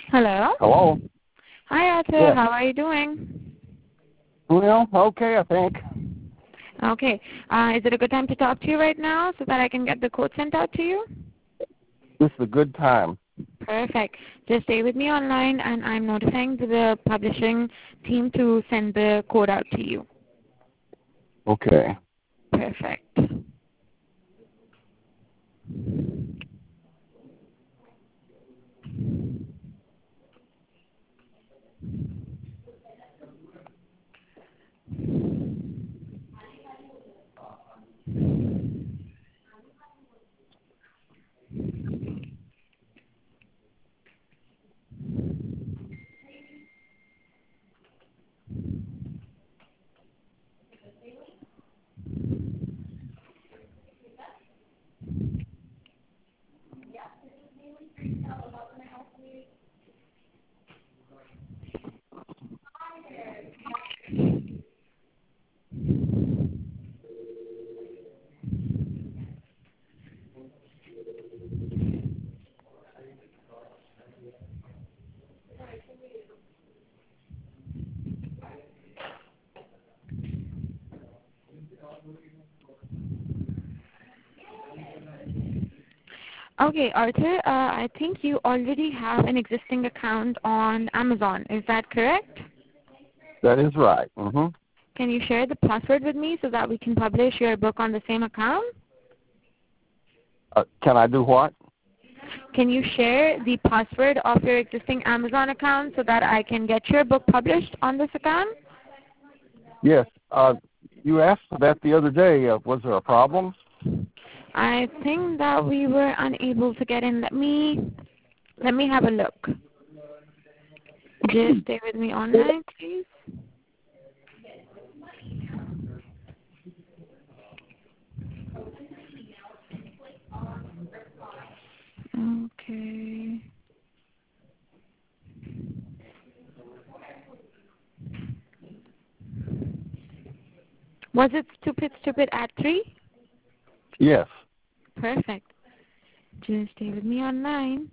Hello. Hello? Hi, Arthur. Yes. How are you doing? Well, okay, I think. Okay. Is it a good time to talk to you right now so that I can get the code sent out to you? This is a good time. Perfect. Just stay with me online, and I'm notifying the publishing team to send the code out to you. Okay. Perfect. Okay, Arthur, I think you already have an existing account on Amazon. Is that correct? That is right. Mm-hmm. Can you share the password with me so that we can publish your book on the same account? Can I do what? Can you share the password of your existing Amazon account so that I can get your book published on this account? Yes. You asked for that the other day. Was there a problem? I think that we were unable to get in. Let me have a look. Just stay with me online, please. Okay. Was it stupid at 3? Yes. Perfect. Just stay with me online.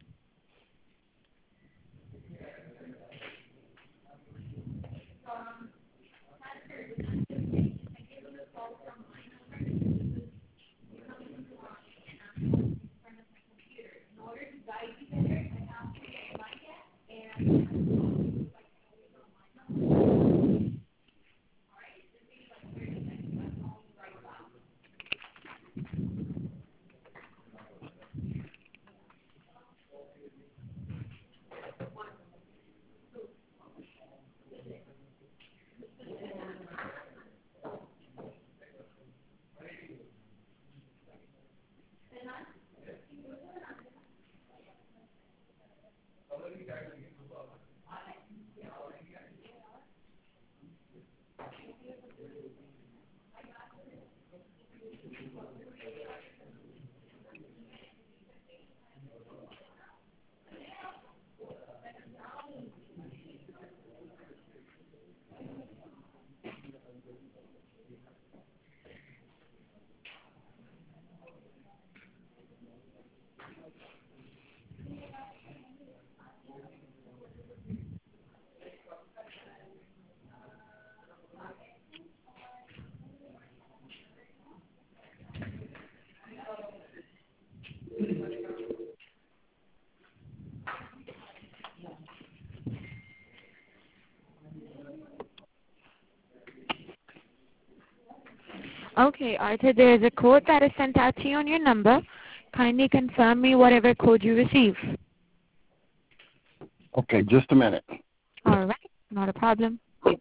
Okay, Arthur, there is a code that is sent out to you on your number. Kindly confirm me whatever code you receive. Okay, just a minute. All right, not a problem.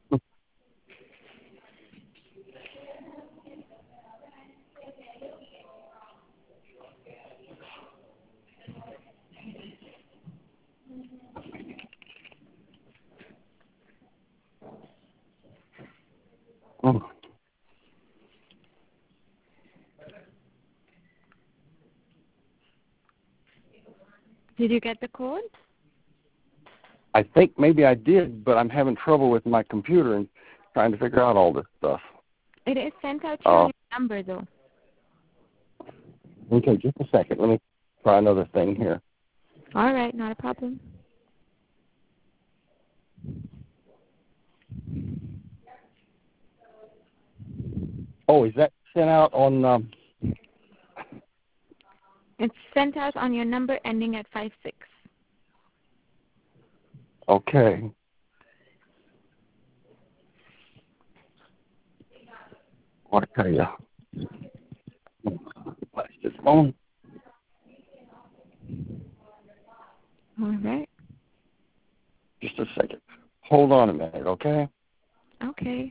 Did you get the code? I think maybe I did, but I'm having trouble with my computer and trying to figure out all this stuff. It is sent out to you on your number, though. Okay, just a second. Let me try another thing here. All right, not a problem. Oh, is that sent out on? It's sent out on your number ending at 56. Okay. What I tell you? Let's just phone. All right. Just a second. Hold on a minute, okay? Okay.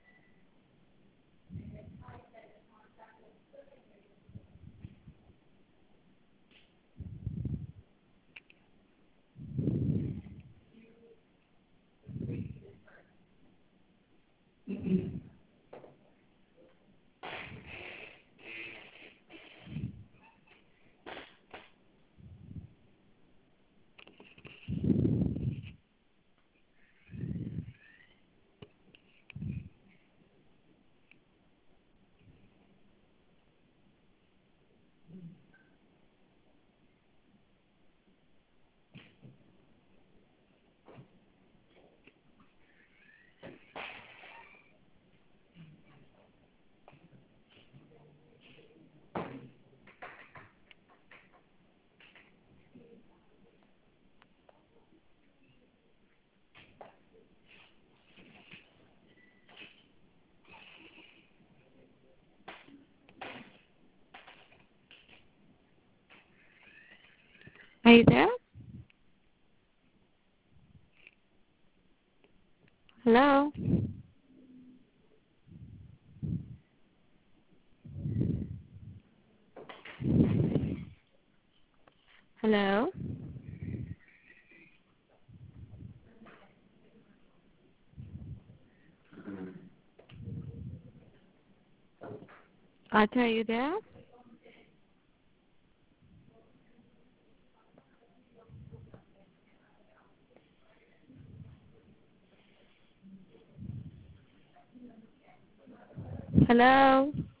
Are you there? Hello? Hello? Arthur, are you there? Hello?